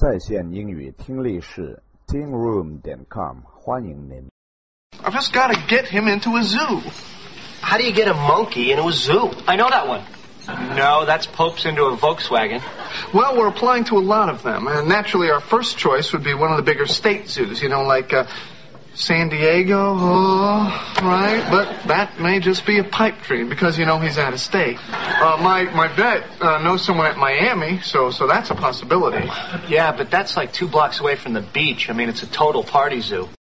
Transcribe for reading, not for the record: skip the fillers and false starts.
在线英语听力室 tingroom.com 欢迎您。 I've just got to get him into a zoo. How do you get a monkey into a zoo? I know that one. No, that's Pope's into a Volkswagen. Well, we're applying to a lot of them, and naturally our first choice would be one of the bigger state zoos, like San Diego, right? But that may just be a pipe dream because, he's out of state. My vet knows someone at Miami, so that's a possibility. Yeah, but that's like 2 blocks away from the beach. I mean, it's a total party zoo.